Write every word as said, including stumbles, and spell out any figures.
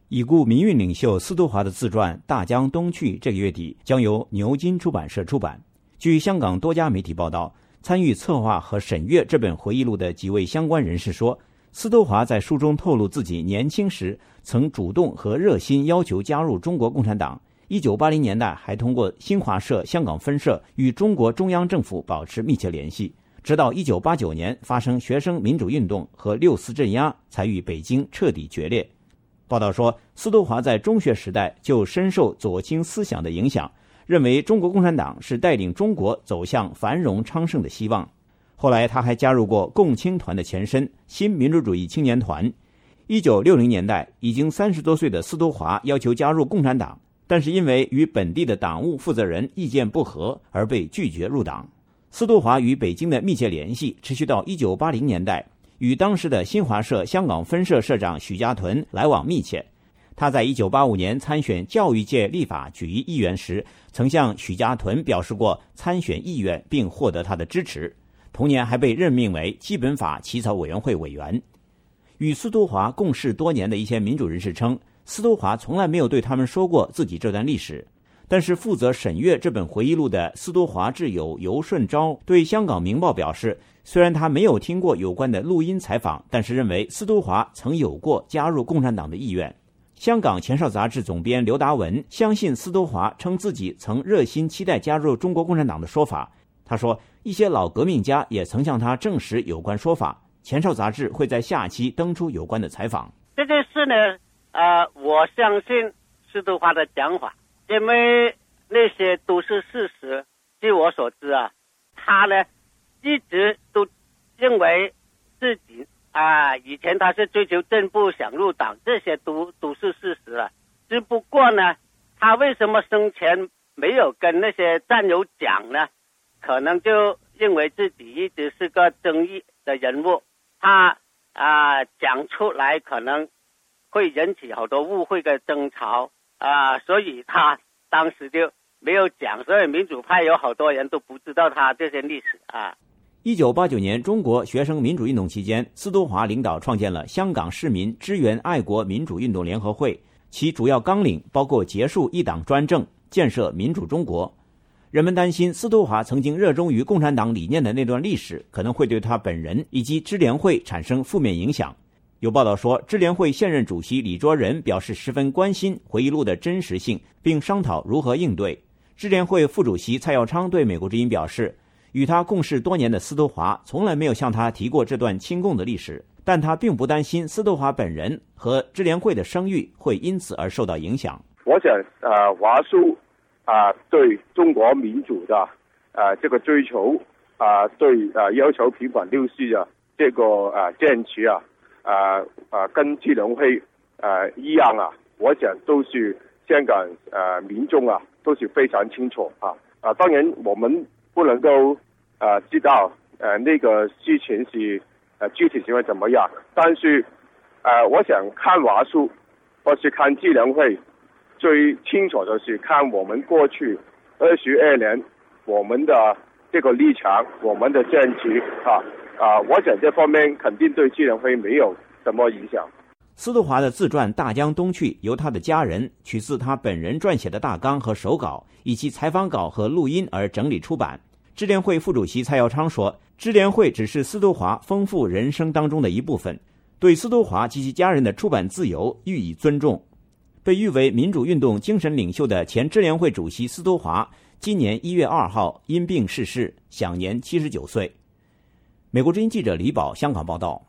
已故民运领袖司徒华的自传《大江东去》这个月底将由牛津出版社出版。据香港多家媒体报道，参与策划和审阅这本回忆录的几位相关人士说，司徒华在书中透露自己年轻时曾主动和热心要求加入中国共产党，一九八零年代还通过新华社香港分社与中国中央政府保持密切联系，直到一九八九年发生学生民主运动和六四镇压，才与北京彻底决裂。报道说，司徒华在中学时代就深受左倾思想的影响，认为中国共产党是带领中国走向繁荣昌盛的希望。后来他还加入过共青团的前身新民主主义青年团。一九六零年代，已经三十多岁的司徒华要求加入共产党，但是因为与本地的党务负责人意见不合而被拒绝入党。司徒华与北京的密切联系持续到一九八零年代，与当时的新华社香港分社社长许家屯来往密切。他在一九八五年参选教育界立法局议员时，曾向许家屯表示过参选意愿，并获得他的支持。同年还被任命为基本法起草委员会委员。与司徒华共事多年的一些民主人士称，司徒华从来没有对他们说过自己这段历史。但是负责审阅这本回忆录的司徒华挚友尤顺昭对香港明报表示，虽然他没有听过有关的录音采访，但是认为司徒华曾有过加入共产党的意愿。香港前哨杂志总编刘达文相信司徒华称自己曾热心期待加入中国共产党的说法。他说，一些老革命家也曾向他证实有关说法。前哨杂志会在下期登出有关的采访。 这件事呢，呃，我相信司徒华的讲法，因为那些都是事实。据我所知啊，他呢一直都认为自己啊，以前他是追求正步想入党，这些都都是事实了。只不过呢，他为什么生前没有跟那些战友讲呢？可能就认为自己一直是个争议的人物，他啊讲出来可能会引起好多误会的争吵啊，所以他当时就没有讲，所以民主派有好多人都不知道他这些历史啊。 一九八九年中国学生民主运动期间，司徒华领导创建了香港市民支援爱国民主运动联合会，其主要纲领包括结束一党专政，建设民主中国。人们担心司徒华曾经热衷于共产党理念的那段历史可能会对他本人以及支联会产生负面影响。有报道说，支联会现任主席李卓人表示十分关心回忆录的真实性，并商讨如何应对。支联会副主席蔡耀昌对美国之音表示，与他共事多年的司徒华从来没有向他提过这段亲共的历史，但他并不担心司徒华本人和支联会的声誉会因此而受到影响。 我想呃，华叔啊、呃，对中国民主的呃这个追求啊、呃，对呃要求平反六四的这个呃坚持啊，呃呃跟支联会呃一样啊，我想都是香港呃民众啊都是非常清楚啊啊，当然我们不能够呃知道呃那个事情是呃具体情况怎么样，但是呃我想看华叔或是看支联会，最清楚的是看我们过去二十二年我们的这个立场，我们的坚持啊啊，我想这方面肯定对支联会没有什么影响。 司徒华的自传《大江东去》由他的家人取自他本人撰写的大纲和手稿，以及采访稿和录音而整理出版。支联会副主席蔡耀昌说，支联会只是司徒华丰富人生当中的一部分，对司徒华及其家人的出版自由予以尊重。被誉为民主运动精神领袖的前支联会主席司徒华今年一月二号因病逝世，享年七十九岁。美国之音记者李宝香港报道。